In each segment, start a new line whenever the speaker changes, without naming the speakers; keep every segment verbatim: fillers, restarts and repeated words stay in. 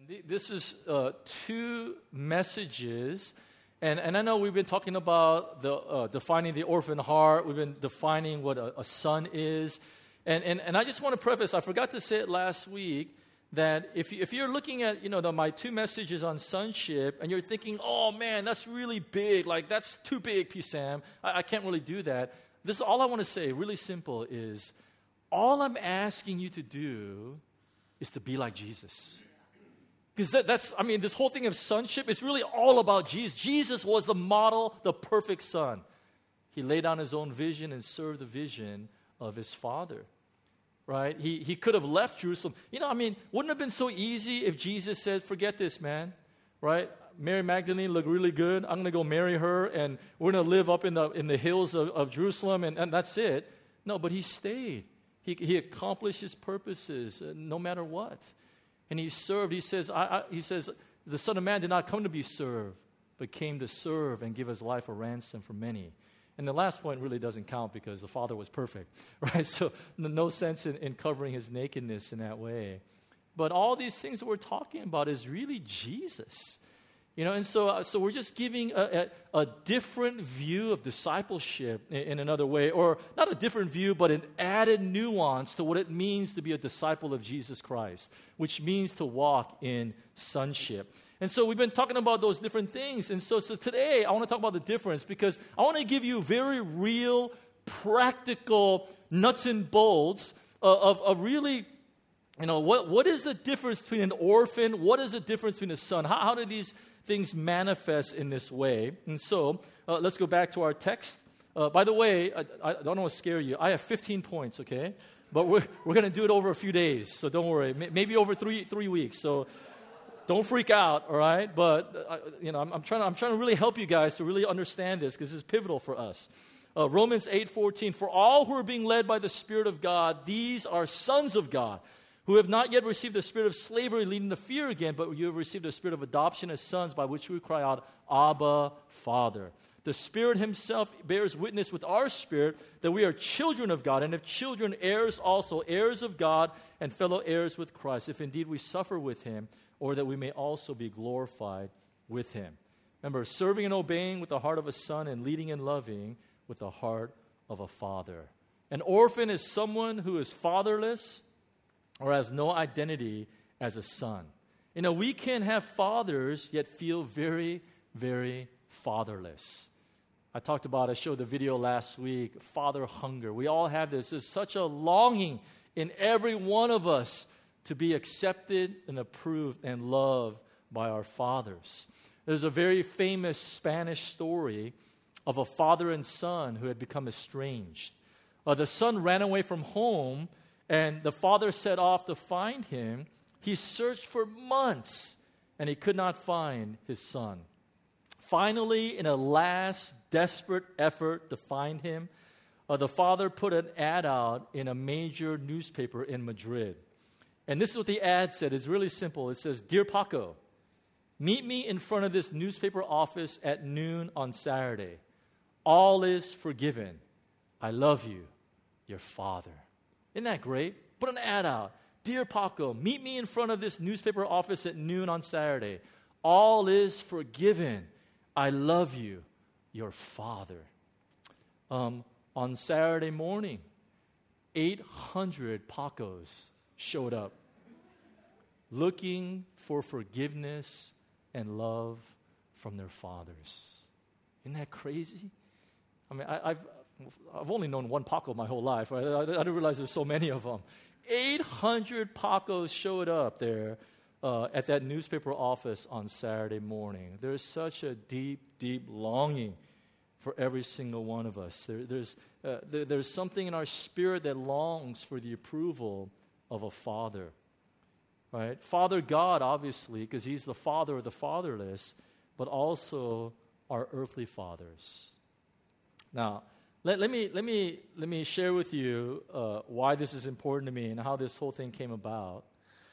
And th- this is uh, two messages, and, and I know we've been talking about the uh, defining the orphan heart. We've been defining what a, a son is, and, and and I just want to preface. I forgot to say it last week that if you, if you're looking at you know the, my two messages on sonship, and you're thinking, oh man, that's really big. Like that's too big, P. Sam. I, I can't really do that. This is all I want to say. Really simple is all I'm asking you to do is to be like Jesus. Because that, that's, I mean, this whole thing of sonship is really all about Jesus. Jesus was the model, the perfect son. He laid down his own vision and served the vision of his Father, right? He, he could have left Jerusalem. You know, I mean, wouldn't it have been so easy if Jesus said, forget this, man, right? Mary Magdalene looked really good. I'm going to go marry her, and we're going to live up in the in the hills of, of Jerusalem, and, and that's it. No, but he stayed. He, he accomplished his purposes uh, no matter what. And he served. He says, I, I, he says, the Son of Man did not come to be served, but came to serve and give his life a ransom for many. And the last point really doesn't count because the Father was perfect, right? So no sense in, in covering his nakedness in that way. But all these things that we're talking about is really Jesus. You know, and so uh, so we're just giving a, a, a different view of discipleship in, in another way, or not a different view, but an added nuance to what it means to be a disciple of Jesus Christ, which means to walk in sonship. And so we've been talking about those different things. And so, so today I want to talk about the difference because I want to give you very real, practical nuts and bolts of, of, of really, you know, what what is the difference between an orphan? What is the difference between a son? How, how do these things manifest in this way? And so uh, let's go back to our text. Uh, by the way, I, I don't want to scare you. I have fifteen points, okay? But we're we're going to do it over a few days, so don't worry. M- maybe over three three weeks. So don't freak out, all right? But uh, you know, I'm, I'm trying to, I'm trying to really help you guys to really understand this because this is pivotal for us. Uh, Romans eight fourteen. For all who are being led by the Spirit of God, these are sons of God, who have not yet received the spirit of slavery leading to fear again, but you have received the spirit of adoption as sons, by which we cry out, Abba, Father. The Spirit himself bears witness with our spirit that we are children of God, and if children, heirs also, heirs of God, and fellow heirs with Christ, if indeed we suffer with him, or that we may also be glorified with him. Remember, serving and obeying with the heart of a son, and leading and loving with the heart of a father. An orphan is someone who is fatherless, or has no identity as a son. You know, we can have fathers yet feel very, very fatherless. I talked about, I showed the video last week, father hunger. We all have this. There's such a longing in every one of us to be accepted and approved and loved by our fathers. There's a very famous Spanish story of a father and son who had become estranged. Uh, the son ran away from home, and the father set off to find him. He searched for months, and he could not find his son. Finally, in a last desperate effort to find him, uh, the father put an ad out in a major newspaper in Madrid. And this is what the ad said. It's really simple. It says, Dear Paco, meet me in front of this newspaper office at noon on Saturday. All is forgiven. I love you, your father. Isn't that great? Put an ad out. Dear Paco, meet me in front of this newspaper office at noon on Saturday. All is forgiven. I love you, your father. Um, on Saturday morning, eight hundred Pacos showed up looking for forgiveness and love from their fathers. Isn't that crazy? I mean, I, I've I've only known one Paco my whole life. Right? I, I didn't realize there's so many of them. eight hundred Pacos showed up there uh, at that newspaper office on Saturday morning. There's such a deep, deep longing for every single one of us. There, there's, uh, there, there's something in our spirit that longs for the approval of a father. Right? Father God, obviously, because he's the father of the fatherless, but also our earthly fathers. Now, Let, let me let me let me share with you uh, why this is important to me and how this whole thing came about.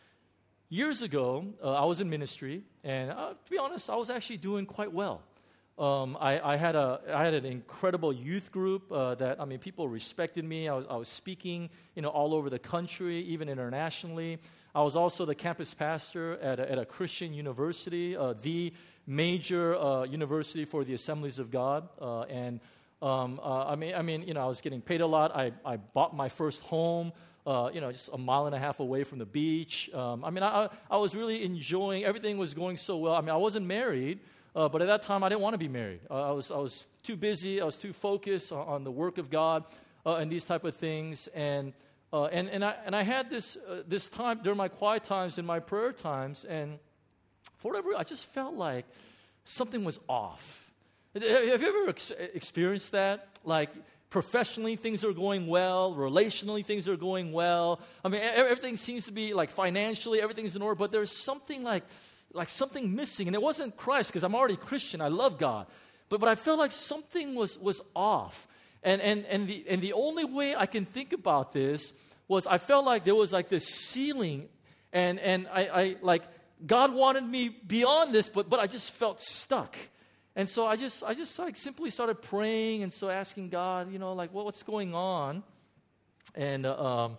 Years ago, uh, I was in ministry, and uh, to be honest, I was actually doing quite well. Um, I, I had a I had an incredible youth group uh, that I mean people respected me. I was I was speaking you know all over the country, even internationally. I was also the campus pastor at a, at a Christian university, uh, the major uh, university for the Assemblies of God. Uh, and um, uh, I mean I mean you know I was getting paid a lot. I I bought my first home. Uh, you know, just a mile and a half away from the beach. Um, I mean, I I was really enjoying. Everything was going so well. I mean, I wasn't married. Uh, but at that time, I didn't want to be married. Uh, I was I was too busy. I was too focused on, on the work of God uh, and these type of things. And uh, and and I and I had this uh, this time during my quiet times and my prayer times, and for whatever I just felt like something was off. Have you ever ex- experienced that? Like professionally, things are going well. Relationally, things are going well. I mean, everything seems to be like financially, everything's in order. But there's something like like something missing. And it wasn't Christ, because I'm already Christian. I love God. But but I felt like something was was off. And and and the and the only way I can think about this was I felt like there was like this ceiling, and and I, I like God wanted me beyond this, but but I just felt stuck. And so I just I just like simply started praying, and so asking God, you know, like what, what's going on? And uh, um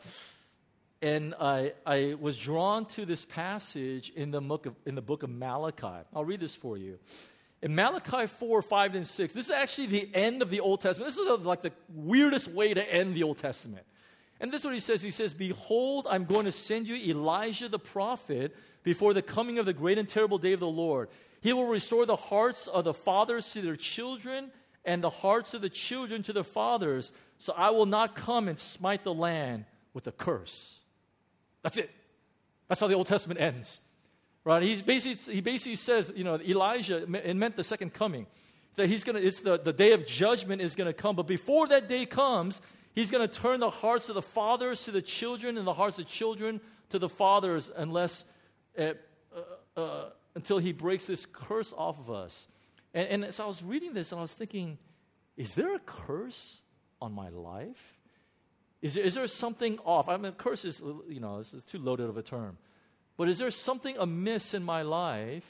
And I, I was drawn to this passage in the book of, in the book of Malachi. I'll read this for you. In Malachi four, five, and six, this is actually the end of the Old Testament. This is a, like the weirdest way to end the Old Testament. And this is what he says. He says, "Behold, I'm going to send you Elijah the prophet before the coming of the great and terrible day of the Lord. He will restore the hearts of the fathers to their children and the hearts of the children to their fathers. So I will not come and smite the land with a curse." That's it. That's how the Old Testament ends, right? He basically he basically says, you know, Elijah, it meant the second coming, that he's gonna. It's the, the day of judgment is gonna come, but before that day comes, he's gonna turn the hearts of the fathers to the children and the hearts of children to the fathers, unless uh, uh, uh, until he breaks this curse off of us. And, and so I was reading this and I was thinking, is there a curse on my life? Is there, is there something off? I mean, curse is, you know, this is too loaded of a term. But is there something amiss in my life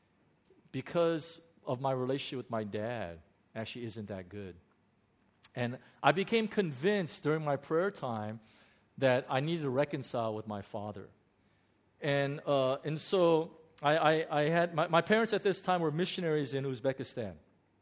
because of my relationship with my dad actually isn't that good? And I became convinced during my prayer time that I needed to reconcile with my father. And uh, and so I, I, I had, my, my parents at this time were missionaries in Uzbekistan.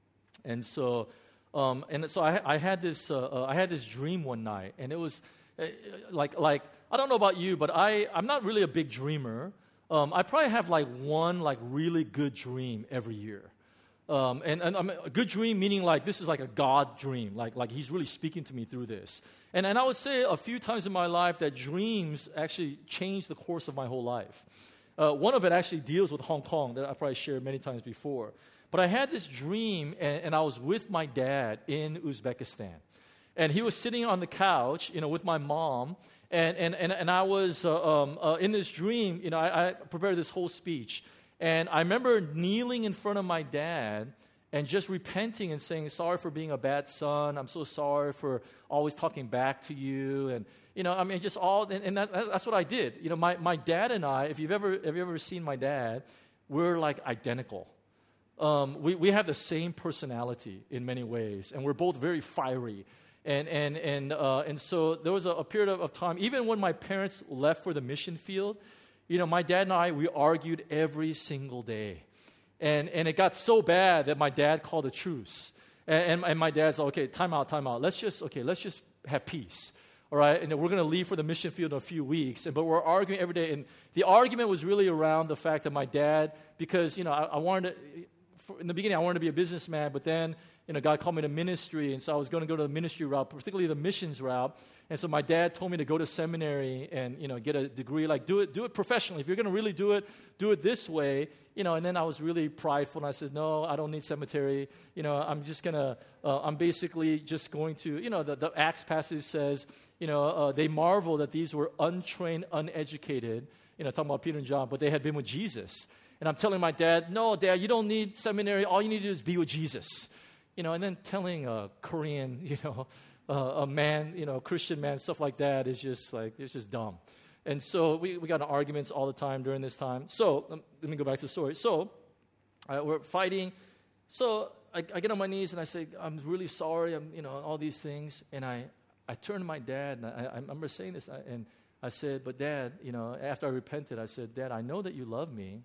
And so... Um, and so I, I had this, uh, uh, I had this dream one night, and it was uh, like, like I don't know about you, but I, I'm not really a big dreamer. Um, I probably have like one like really good dream every year, um, and and um, a good dream meaning like this is like a God dream, like like He's really speaking to me through this. And and I would say a few times in my life that dreams actually changed the course of my whole life. Uh, one of it actually deals with Hong Kong that I probably shared many times before. But I had this dream, and, and I was with my dad in Uzbekistan. And he was sitting on the couch, you know, with my mom. And and and, and I was, uh, um, uh, in this dream, you know, I, I prepared this whole speech. And I remember kneeling in front of my dad and just repenting and saying, sorry for being a bad son. I'm so sorry for always talking back to you. And, you know, I mean, just all, and, and that, that's what I did. You know, my, my dad and I, if you've ever, have you ever seen my dad, we're like identical. Um, we, we have the same personality in many ways, and we're both very fiery. And and and uh, and so there was a, a period of, of time, even when my parents left for the mission field, you know, my dad and I, we argued every single day. And and it got so bad that my dad called a truce. And, and, and my dad's like, okay, time out, time out. Let's just, okay, let's just have peace. All right, and we're going to leave for the mission field in a few weeks. And, but we're arguing every day. And the argument was really around the fact that my dad, because, you know, I, I wanted to... In the beginning, I wanted to be a businessman, but then, you know, God called me to ministry, and so I was going to go to the ministry route, particularly the missions route. And so my dad told me to go to seminary and, you know, get a degree, like do it, do it professionally. If you're going to really do it, do it this way, you know. And then I was really prideful, and I said, no, I don't need seminary. You know, I'm just gonna, uh, I'm basically just going to, you know, the, the Acts passage says, you know, uh, they marvel that these were untrained, uneducated, you know, talking about Peter and John, but they had been with Jesus. And I'm telling my dad, no, Dad, you don't need seminary. All you need to do is be with Jesus. You know, and then telling a Korean, you know, uh, a man, you know, Christian man, stuff like that is just like, it's just dumb. And so we, we got in arguments all the time during this time. So um, let me go back to the story. So uh, we're fighting. So I, I get on my knees and I say, I'm really sorry, I'm, you know, all these things. And I, I turn to my dad, and I, I remember saying this, and I said, but Dad, you know, after I repented, I said, Dad, I know that you love me,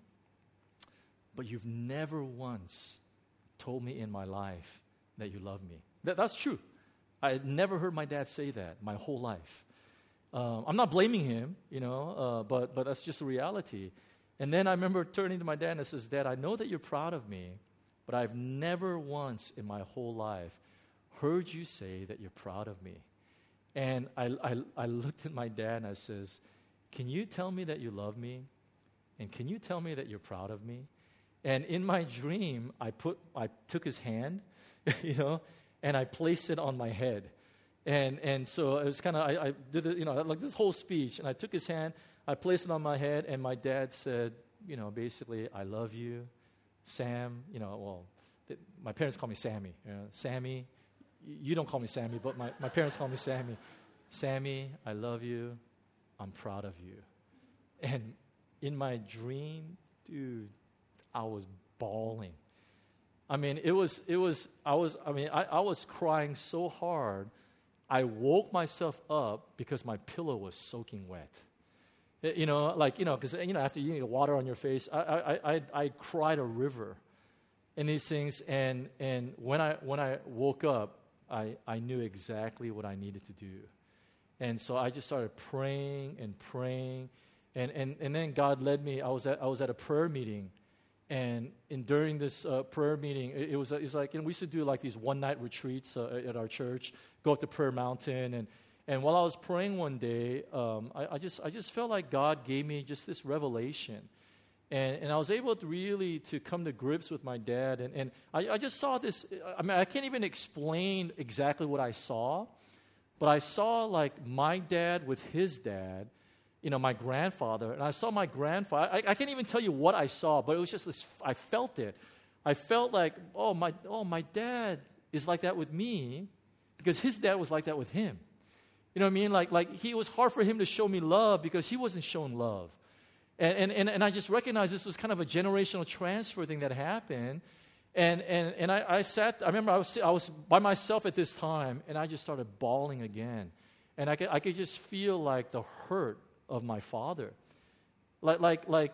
but you've never once told me in my life that you love me. That, that's true. I had never heard my dad say that my whole life. Um, I'm not blaming him, you know, uh, but but that's just a reality. And then I remember turning to my dad and I says, Dad, I know that you're proud of me, but I've never once in my whole life heard you say that you're proud of me. And I, I, I looked at my dad and I says, can you tell me that you love me? And can you tell me that you're proud of me? And in my dream, I put I took his hand, you know, and I placed it on my head. And and so it was kind of, I, I did it, you know, like this whole speech, and I took his hand, I placed it on my head, and my dad said, you know, basically, I love you, Sam, you know, well, th- my parents call me Sammy, you know, Sammy, you don't call me Sammy, but my, my parents call me Sammy. Sammy, I love you, I'm proud of you. And in my dream, dude, I was bawling. I mean, it was, it was, I was, I mean, I, I was crying so hard, I woke myself up because my pillow was soaking wet. It, you know, like, you know, because, you know, after you get water on your face, I, I, I, I cried a river in these things. And, and when I, when I woke up, I, I knew exactly what I needed to do. And so I just started praying and praying. And, and, and then God led me. I was at, I was at a prayer meeting. And in, during this uh, prayer meeting, it, it was it was like, you know, we used to do like these one-night retreats uh, at our church, go up to Prayer Mountain. And, and while I was praying one day, um, I, I just I just felt like God gave me just this revelation. And, and I was able to really to come to grips with my dad. And, and I, I just saw this. I mean, I can't even explain exactly what I saw. But I saw like my dad with his dad, you know, my grandfather, and I saw my grandfather. I, I can't even tell you what I saw, but it was just this, I felt it. I felt like, oh, my oh, my dad is like that with me because his dad was like that with him. You know what I mean? Like, like he, it was hard for him to show me love because he wasn't shown love. And, and, and, and I just recognized this was kind of a generational transfer thing that happened. And, and, and I, I sat, I remember I was, I was by myself at this time, and I just started bawling again. And I could, I could just feel like the hurt of my father. Like, like, like,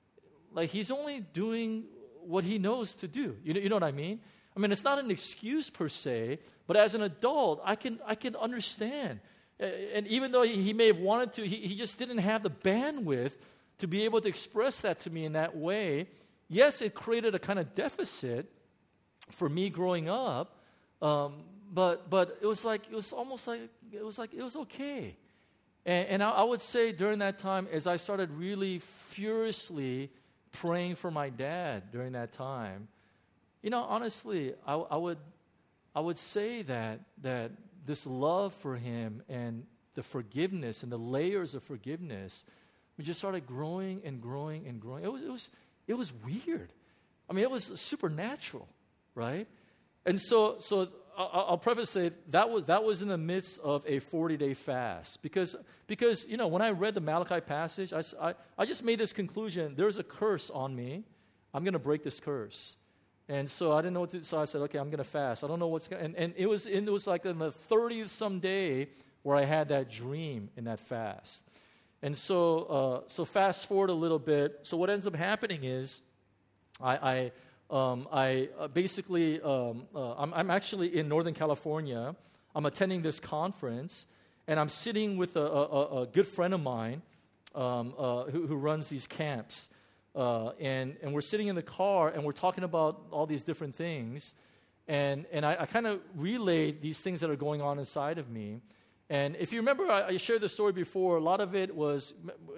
like he's only doing what he knows to do. You know, you know what I mean? I mean, it's not an excuse per se, but as an adult, I can, I can understand. And even though he may have wanted to, he, he just didn't have the bandwidth to be able to express that to me in that way. Yes, it created a kind of deficit for me growing up, um, but but it was like it was almost like it was like it was okay. And, and I, I would say during that time, as I started really furiously praying for my dad during that time, you know, honestly, I, I would I would say that that this love for him and the forgiveness and the layers of forgiveness, we just started growing and growing and growing. It was it was it was weird. I mean, it was supernatural, right? And so so. I'll preface say that was that was in the midst of a forty-day fast because because you know when I read the Malachi passage, I, I, I just made this conclusion: there's a curse on me. I'm going to break this curse, and so I didn't know what to. So I said, okay, I'm going to fast. I don't know what's going. And, and it was in, it was like in the thirtieth some day where I had that dream in that fast, and so uh, so fast forward a little bit. So what ends up happening is, I. I Um, I uh, basically, um, uh, I'm, I'm actually in Northern California. I'm attending this conference, and I'm sitting with a, a, a good friend of mine um, uh, who, who runs these camps. Uh, and, and we're sitting in the car, and we're talking about all these different things. And, and I, I kind of relayed these things that are going on inside of me. And if you remember, I, I shared the story before. A lot of it was,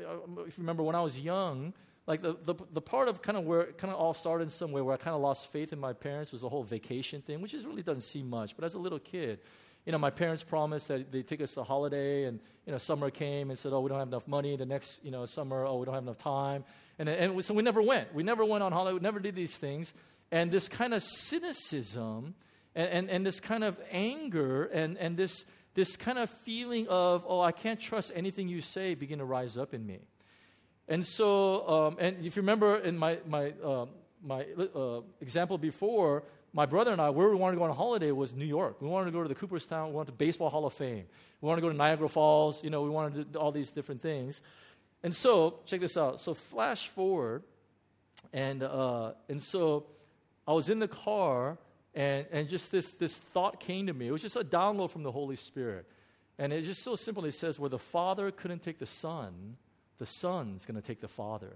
if you remember, when I was young, like the, the the part of kind of where it kind of all started in some way where I kind of lost faith in my parents was the whole vacation thing, which is really doesn't seem much. But as a little kid, you know, my parents promised that they'd take us to holiday, and you know, summer came and said, oh, we don't have enough money. The next, you know, summer, oh, we don't have enough time, and and we, so we never went. We never went on holiday. We never did these things. And this kind of cynicism and and, and this kind of anger and and this this kind of feeling of, oh, I can't trust anything you say, begin to rise up in me. And so, um, and if you remember in my my uh, my uh, example before, my brother and I, where we wanted to go on a holiday was New York. We wanted to go to the Cooperstown. We wanted to Baseball Hall of Fame. We wanted to go to Niagara Falls. You know, we wanted to do all these different things. And so, check this out. So flash forward, and uh, and so I was in the car, and and just this this thought came to me. It was just a download from the Holy Spirit. And it just so simply says, where the Father couldn't take the Son, the Son's going to take the Father.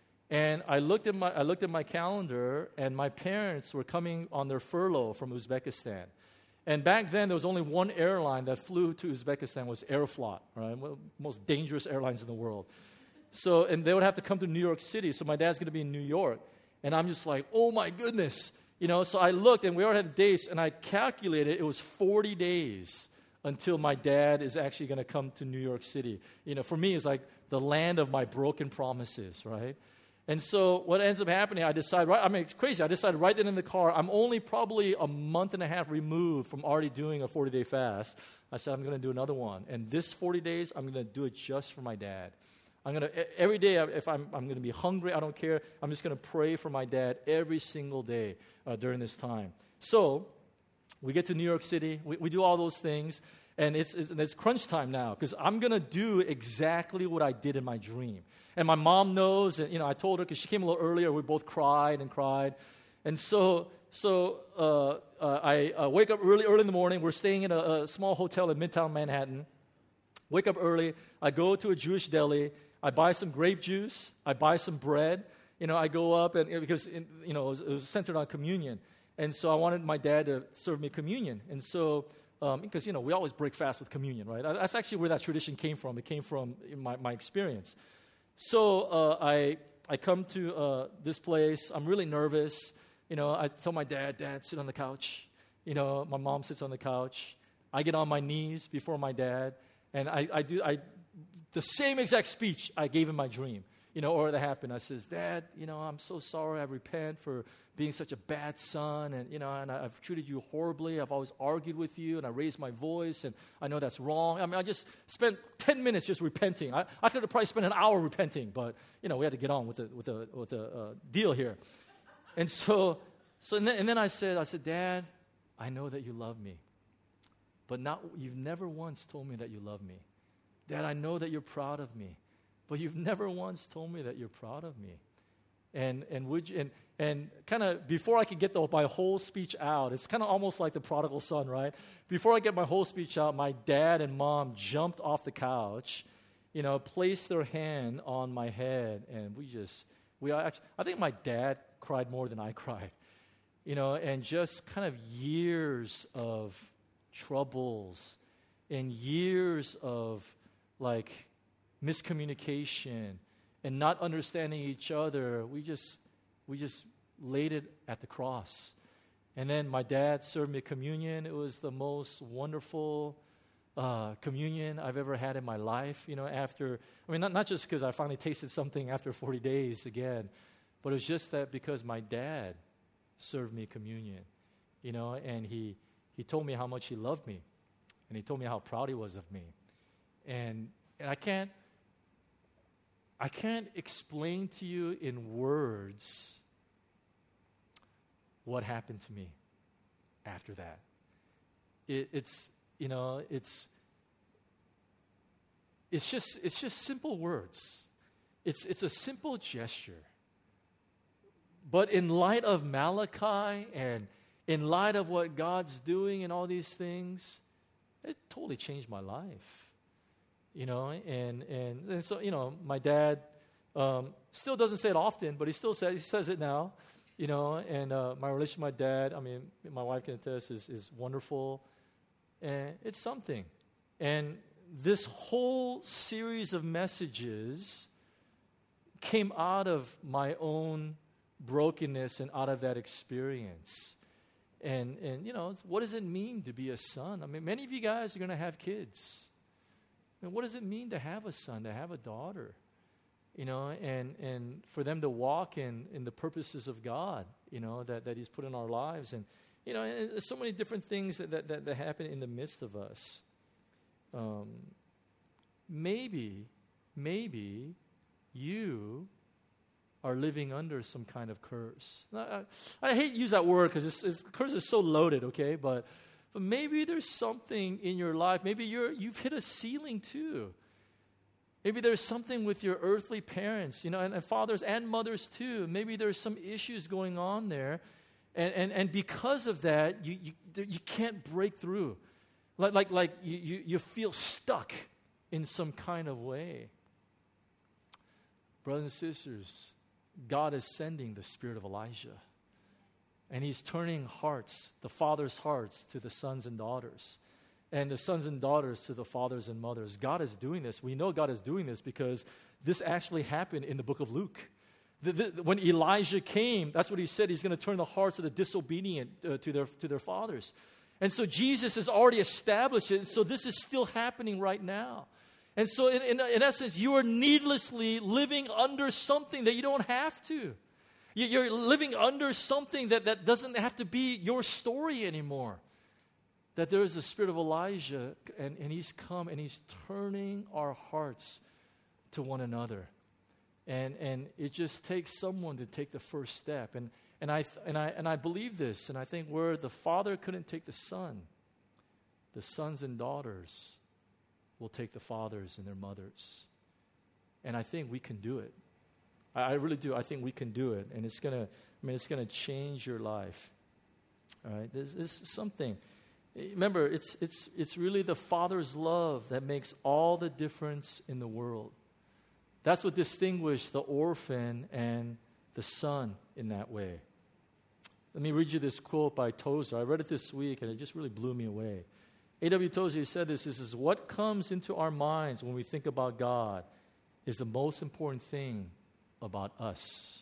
And I looked at my I looked at my calendar, and my parents were coming on their furlough from Uzbekistan. And back then, there was only one airline that flew to Uzbekistan, was Aeroflot, right? One of the most dangerous airlines in the world. So, and they would have to come to New York City. So my dad's going to be in New York. And I'm just like, oh my goodness. You know, so I looked, and we already had the dates, and I calculated it was forty days until my dad is actually going to come to New York City. You know, for me, it's like the land of my broken promises, right? And so what ends up happening, I decide, right, I mean, it's crazy. I decided right then in the car, I'm only probably a month and a half removed from already doing a forty-day fast. I said, I'm going to do another one. And this forty days, I'm going to do it just for my dad. I'm going to, every day, if I'm, I'm going to be hungry, I don't care. I'm just going to pray for my dad every single day uh, during this time. So we get to New York City. We, we do all those things. And it's, it's, it's crunch time now because I'm going to do exactly what I did in my dream. And my mom knows, and, you know, I told her because she came a little earlier. We both cried and cried. And so so uh, uh, I uh, wake up really early in the morning. We're staying in a, a small hotel in Midtown Manhattan. Wake up early. I go to a Jewish deli. I buy some grape juice. I buy some bread. You know, I go up, and because, in, you know, it was, it was centered on communion. And so I wanted my dad to serve me communion. And so... Um, because, you know, we always break fast with communion, right? That's actually where that tradition came from. It came from my, my experience. So uh, I I come to uh, this place. I'm really nervous. You know, I tell my dad, Dad, sit on the couch. You know, my mom sits on the couch. I get on my knees before my dad, and I, I do I the same exact speech I gave in my dream. You know, or that happened. I says, Dad, you know, I'm so sorry. I repent for being such a bad son, and you know, and I, I've treated you horribly. I've always argued with you, and I raised my voice, and I know that's wrong. I mean, I just spent ten minutes just repenting. I, I could have probably spent an hour repenting, but you know, we had to get on with the with the with the uh, deal here. And so, so and then, and then I said, I said, Dad, I know that you love me, but not you've never once told me that you love me. Dad, I know that you're proud of me, but you've never once told me that you're proud of me. And and would you, and and kind of before I could get the, my whole speech out, it's kind of almost like the prodigal son, right? Before I get my whole speech out, my dad and mom jumped off the couch, you know, placed their hand on my head, and we just we actually I think my dad cried more than I cried, you know, and just kind of years of troubles and years of like miscommunication and not understanding each other. We just we just laid it at the cross. And then my dad served me communion. It was the most wonderful uh, communion I've ever had in my life. You know, after, I mean, not, not just because I finally tasted something after forty days again, but it was just that because my dad served me communion, you know, and he, he told me how much he loved me, and he told me how proud he was of me. And and I can't, I can't explain to you in words what happened to me after that. It, it's, you know, it's, it's just, it's just simple words. It's, it's a simple gesture. But in light of Malachi and in light of what God's doing and all these things, it totally changed my life. You know, and, and, and so, you know, my dad um, still doesn't say it often, but he still says, he says it now, you know, and uh, my relationship with my dad, I mean, my wife can attest, is, is wonderful, and it's something. And this whole series of messages came out of my own brokenness and out of that experience. And, and you know, what does it mean to be a son? I mean, many of you guys are going to have kids. I mean, what does it mean to have a son, to have a daughter? You know, and, and for them to walk in, in the purposes of God, you know, that, that He's put in our lives. And, you know, and there's so many different things that, that, that, that happen in the midst of us. Um, maybe, maybe you are living under some kind of curse. I, I, I hate to use that word because it's, it's, curse is so loaded, okay? But, but maybe there's something in your life. Maybe you're, you've hit a ceiling too. Maybe there's something with your earthly parents, you know, and, and fathers and mothers too. Maybe there's some issues going on there. And, and, and because of that, you, you, you can't break through. Like, like, like you, you, you feel stuck in some kind of way. Brothers and sisters, God is sending the spirit of Elijah. And he's turning hearts, the father's hearts, to the sons and daughters. And the sons and daughters to the fathers and mothers. God is doing this. We know God is doing this because this actually happened in the book of Luke. The, the, when Elijah came, that's what he said. He's going to turn the hearts of the disobedient uh, to their to their fathers. And so Jesus has already established it. So this is still happening right now. And so in, in, in essence, you are needlessly living under something that you don't have to. You, you're living under something that, that doesn't have to be your story anymore. That there is a spirit of Elijah, and, and he's come and he's turning our hearts to one another. And and it just takes someone to take the first step. And and I and I and I believe this, and I think where the father couldn't take the son, the sons and daughters will take the fathers and their mothers. And I think we can do it. I, I really do. I think we can do it. And it's gonna, I mean, it's gonna change your life. All right. This is something. Remember, it's it's it's really the Father's love that makes all the difference in the world. That's what distinguished the orphan and the son in that way. Let me read you this quote by Tozer. I read it this week, and it just really blew me away. A W Tozer said this, this is, what comes into our minds when we think about God is the most important thing about us.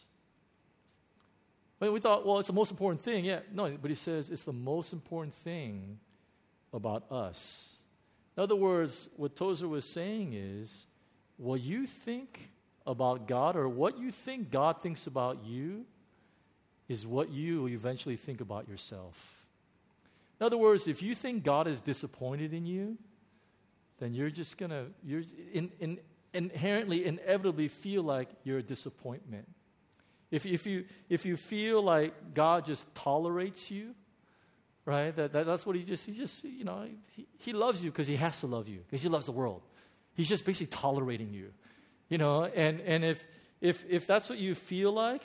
But we thought, well, it's the most important thing. Yeah, no, but he says it's the most important thing about us. In other words, what Tozer was saying is, what you think about God or what you think God thinks about you is what you eventually think about yourself. In other words, if you think God is disappointed in you, then you're just going to, you're in, in, inherently, inevitably feel like you're a disappointment. If, if, you, if you feel like God just tolerates you, right, that, that that's what he just, he just, you know, he, he loves you because he has to love you, because he loves the world. He's just basically tolerating you, you know, and, and if, if, if that's what you feel like,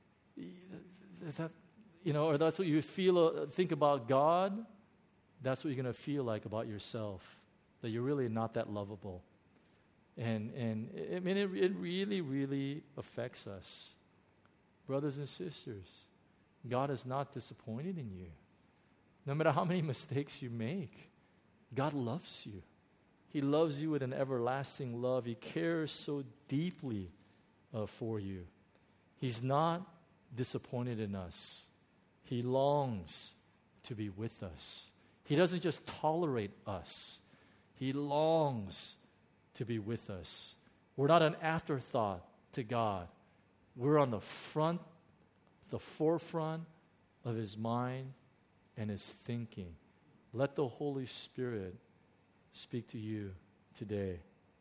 that, you know, or that's what you feel, uh, think about God, that's what you're going to feel like about yourself, that you're really not that lovable. And, and I mean, it, it really, really affects us. Brothers and sisters, God is not disappointed in you. No matter how many mistakes you make, God loves you. He loves you with an everlasting love. He cares so deeply uh, for you. He's not disappointed in us. He longs to be with us. He doesn't just tolerate us. He longs to be with us. We're not an afterthought to God. We're on the front, the forefront of His mind and His thinking. Let the Holy Spirit speak to you today.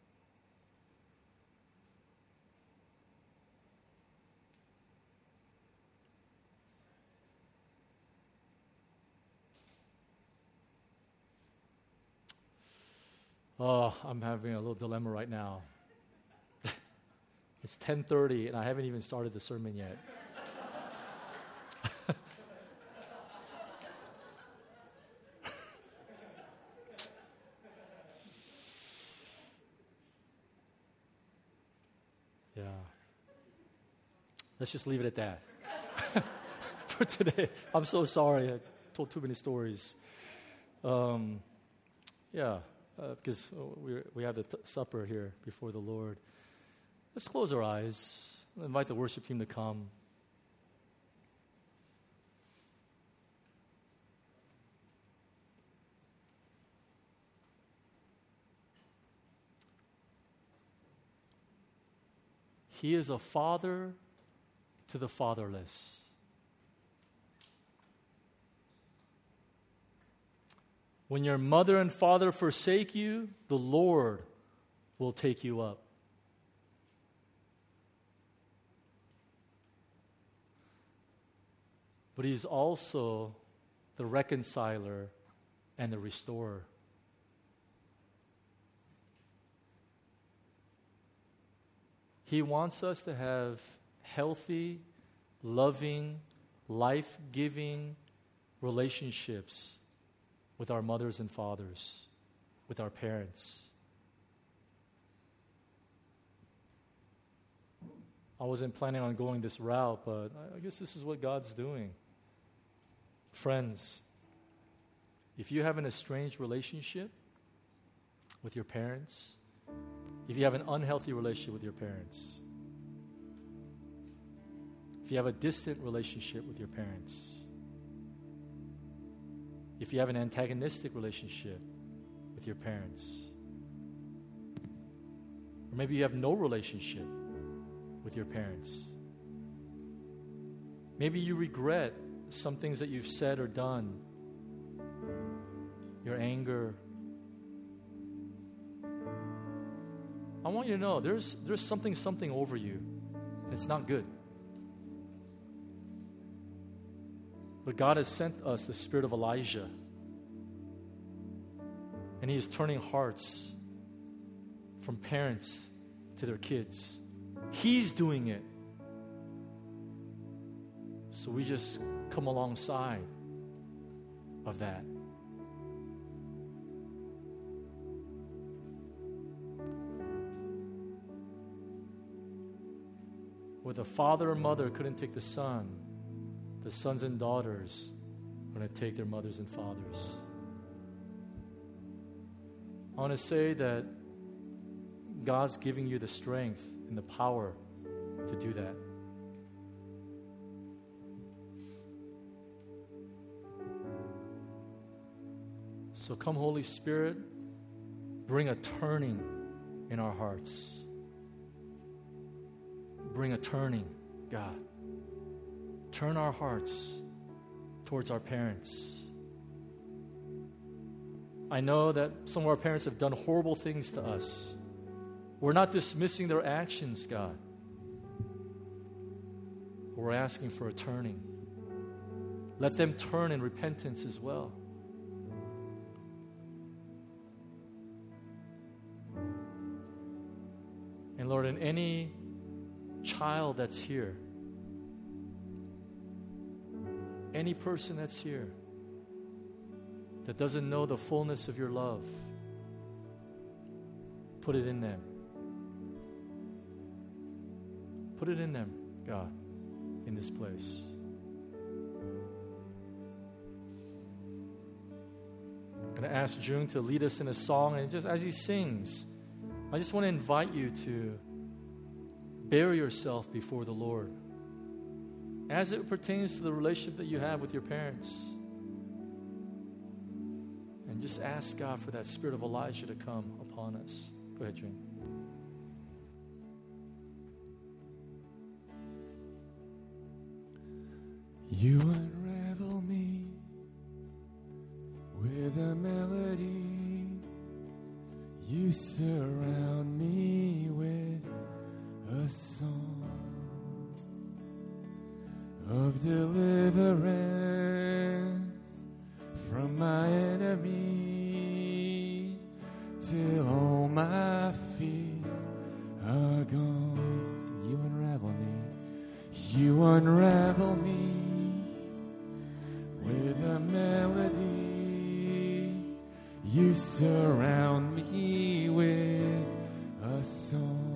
Oh, I'm having a little dilemma right now. It's ten thirty and I haven't even started the sermon yet. Yeah. Let's just leave it at that for today. I'm so sorry. I told too many stories. Um, yeah, uh, because we we have the t- supper here before the Lord. Let's close our eyes. I'll invite the worship team to come. He is a father to the fatherless. When your mother and father forsake you, the Lord will take you up. but He's also the reconciler and the restorer. He wants us to have healthy, loving, life-giving relationships with our mothers and fathers, with our parents. I wasn't planning on going this route, but I guess this is what God's doing. Friends, if you have an estranged relationship with your parents, if you have an unhealthy relationship with your parents, if you have a distant relationship with your parents, if you have an antagonistic relationship with your parents, or maybe you have no relationship with your parents, maybe you regret some things that you've said or done, your anger. I want you to know there's there's something something over you. It's not good. But God has sent us the spirit of Elijah. And He is turning hearts from parents to their kids. He's doing it. So we just come alongside of that. Where the father or mother couldn't take the son, the sons and daughters are going to take their mothers and fathers. I want to say that God's giving you the strength and the power to do that. So come, Holy Spirit, bring a turning in our hearts. Bring a turning, God. Turn our hearts towards our parents. I know that some of our parents have done horrible things to us. We're not dismissing their actions, God. We're asking for a turning. Let them turn in repentance as well. And Lord, in any child that's here, any person that's here that doesn't know the fullness of your love, put it in them. Put it in them, God, in this place. I'm going to ask June to lead us in a song, and just as he sings, I just want to invite you to bear yourself before the Lord as it pertains to the relationship that you have with your parents. And just ask God for that spirit of Elijah to come upon us. Go ahead, June.
You unravel me with a melody. You surround me with a song of deliverance from my enemies, till all my fears are gone. You unravel me, you unravel me with a melody. You surround me with a song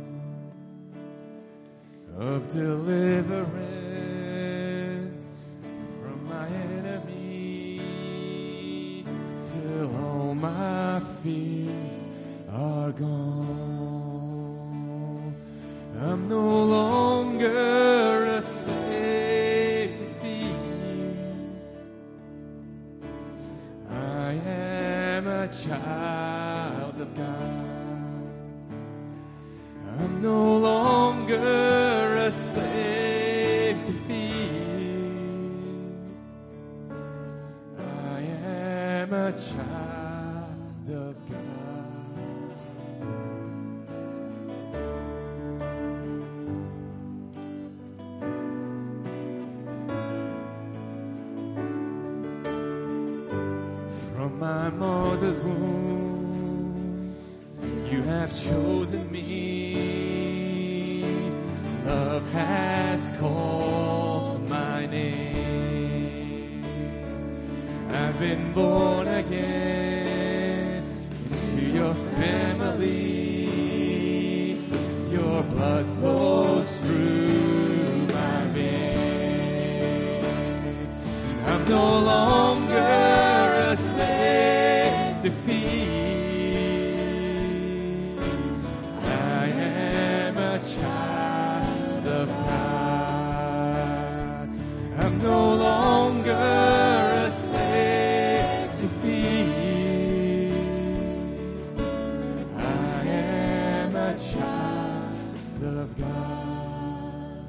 of deliverance from my enemies, till all my fears are gone. I'm no longer a slave to fear. I am a child of God. I'm no longer a slave to fear. I am a child of God. my mother's womb, you have chosen me. Love has called my name. I've been born again into your family. Your blood flows through my veins. I'm no longer a slave to fear. I am a child of God. I'm no longer a slave to fear. I am a child of God.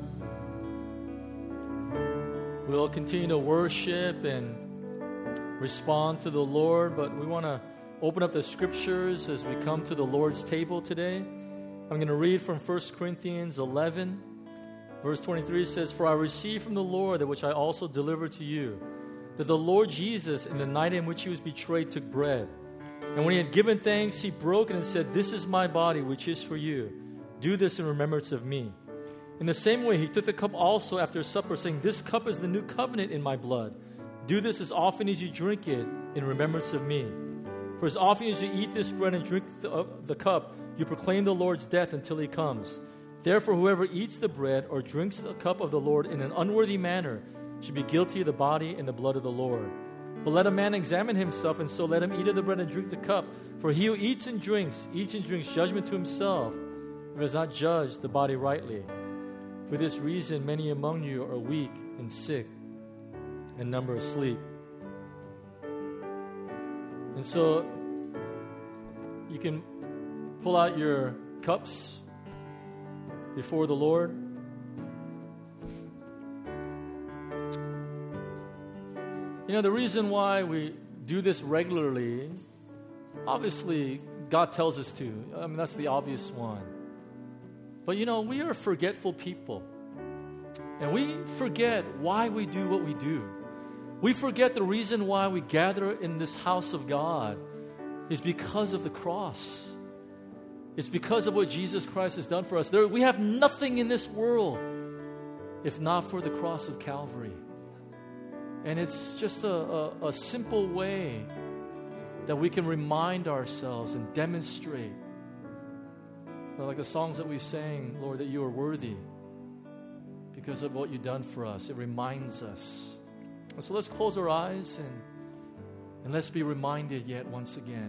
We'll continue to worship and respond to the Lord, but we want to open up the scriptures as we come to the Lord's table today. I'm going to read from First Corinthians eleven, verse twenty-three says, "For I received from the Lord that which I also delivered to you, that the Lord Jesus, in the night in which he was betrayed, took bread. And when he had given thanks, he broke it and said, 'This is my body, which is for you. Do this in remembrance of me.' In the same way, he took the cup also after supper, saying, 'This cup is the new covenant in my blood. Do this as often as you drink it in remembrance of me. For as often as you eat this bread and drink the, uh, the cup, you proclaim the Lord's death until he comes. Therefore, whoever eats the bread or drinks the cup of the Lord in an unworthy manner should be guilty of the body and the blood of the Lord. But let a man examine himself, and so let him eat of the bread and drink the cup. For he who eats and drinks, eats and drinks judgment to himself, and does not judge the body rightly. For this reason, many among you are weak and sick, and number asleep.'" And so you can pull out your cups before the Lord. You know, the reason why we do this regularly, obviously, God tells us to. I mean, that's the obvious one. But, you know, we are forgetful people. And we forget why we do what we do. We forget the reason why we gather in this house of God is because of the cross. It's because of what Jesus Christ has done for us. There, we have nothing in this world if not for the cross of Calvary. And it's just a, a, a simple way that we can remind ourselves and demonstrate, like the songs that we sang, Lord, that you are worthy because of what you've done for us. It reminds us. And so let's close our eyes and, and let's be reminded yet once again.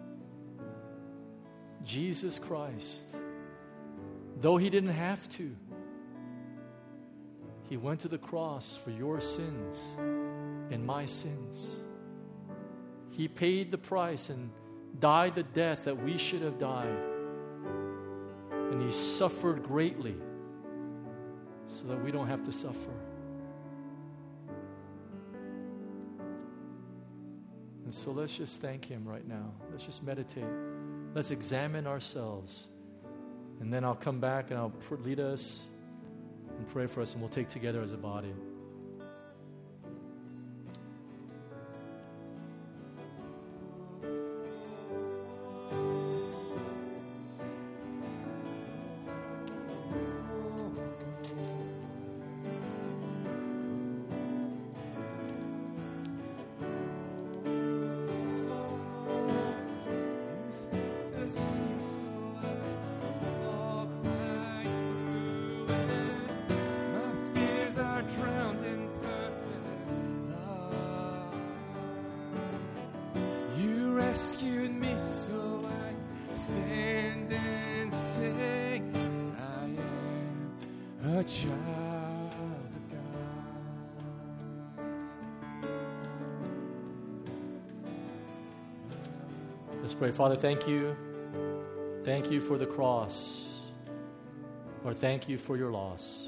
Jesus Christ, though he didn't have to, he went to the cross for your sins and my sins. He paid the price and died the death that we should have died. And he suffered greatly so that we don't have to suffer. And so let's just thank him right now. Let's just meditate. Let's examine ourselves. And then I'll come back and I'll lead us and pray for us, and we'll take together as a body.
Rescued me, so I stand and say, I am a child of God.
Let's pray. Father, thank you. Thank you for the cross. Lord, thank you for your loss.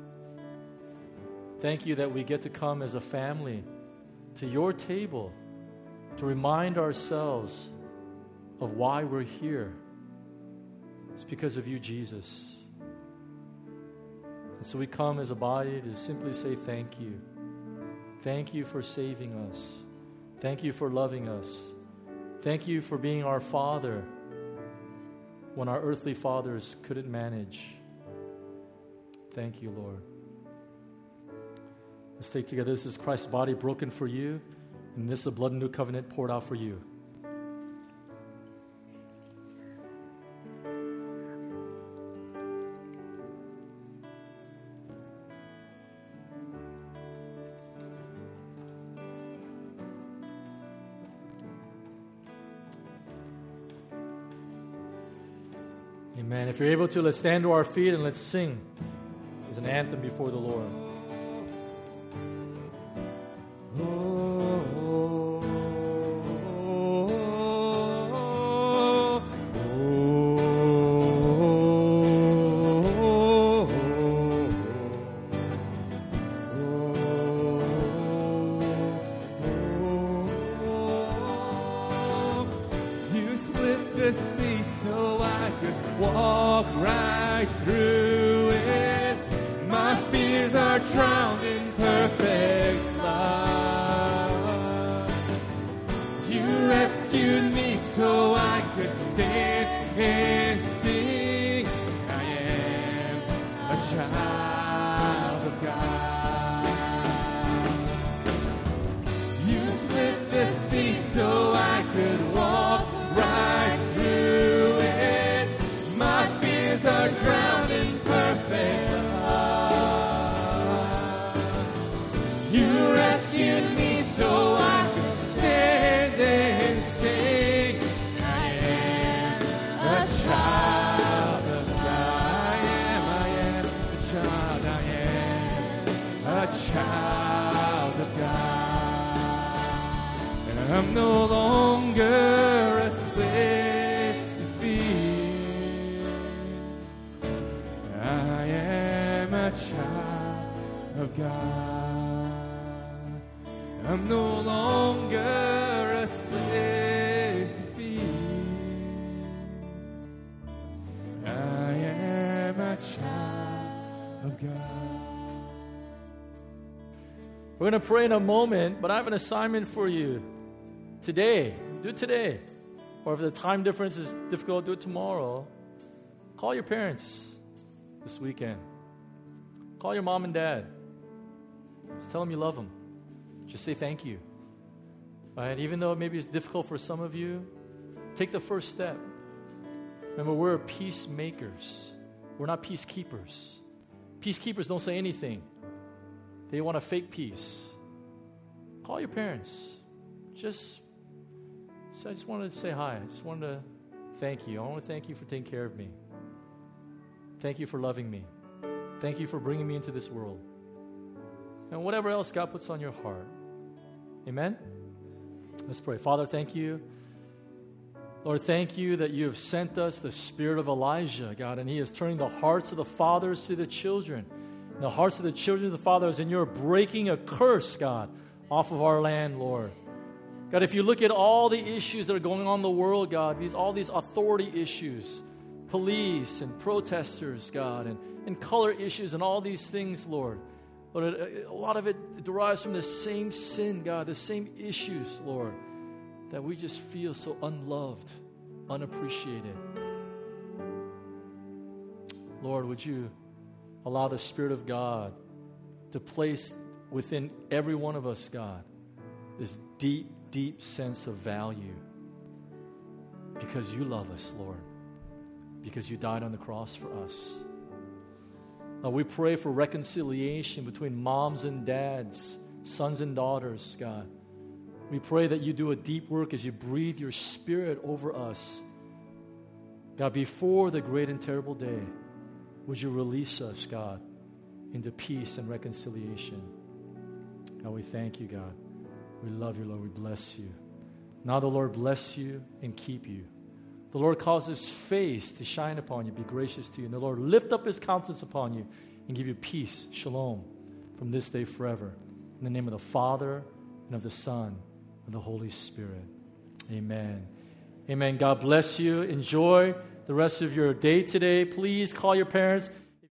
Thank you that we get to come as a family to your table to remind ourselves of why we're here. It's because of you, Jesus. And so we come as a body to simply say thank you. Thank you for saving us. Thank you for loving us. Thank you for being our Father when our earthly fathers couldn't manage. Thank you, Lord. Let's take together. This is Christ's body broken for you, and this is the blood of the new covenant poured out for you. Amen. If you're able to, let's stand to our feet and let's sing as an anthem before the Lord.
You split the sea so I could walk right through it. My fears are drowned in perfect love. You rescued me so I could stand and sing. I am a child of God. You split the sea so I could walk right through it. My fears are drowned in perfect love. You rescued me so I could stand and sing. I am a child of God. I am, I am a child. I am a child of God. And I'm no longer a slave to fear. I am a child of God. I'm no longer a slave to fear. I am a child of God.
We're going to pray in a moment, but I have an assignment for you today. Do it today. Or if the time difference is difficult, do it tomorrow. Call your parents this weekend. Call your mom and dad. Just tell them you love them. Just say thank you. Right? Even though maybe it's difficult for some of you, take the first step. Remember, we're peacemakers. We're not peacekeepers. Peacekeepers don't say anything. They want a fake peace. Call your parents. Just, so I just wanted to say hi. I just wanted to thank you. I want to thank you for taking care of me. Thank you for loving me. Thank you for bringing me into this world. And whatever else God puts on your heart. Amen? Let's pray. Father, thank you. Lord, thank you that you have sent us the spirit of Elijah, God, and he is turning the hearts of the fathers to the children, and the hearts of the children to the fathers, and you're breaking a curse, God, off of our land, Lord. God, if you look at all the issues that are going on in the world, God, these all these authority issues, police and protesters, God, and, and color issues and all these things, Lord, Lord, a, a lot of it derives from the same sin, God, the same issues, Lord, that we just feel so unloved, unappreciated. Lord, would you allow the Spirit of God to place within every one of us, God, this deep, deep sense of value because you love us, Lord, because you died on the cross for us. Lord, we pray for reconciliation between moms and dads, sons and daughters, God. We pray that you do a deep work as you breathe your Spirit over us. God, before the great and terrible day, would you release us, God, into peace and reconciliation? God, we thank you, God. We love you, Lord. We bless you. Now the Lord bless you and keep you. The Lord cause his face to shine upon you, be gracious to you. And the Lord lift up his countenance upon you and give you peace, shalom, from this day forever. In the name of the Father and of the Son and the Holy Spirit. Amen. Amen. God bless you. Enjoy the rest of your day today. Please call your parents.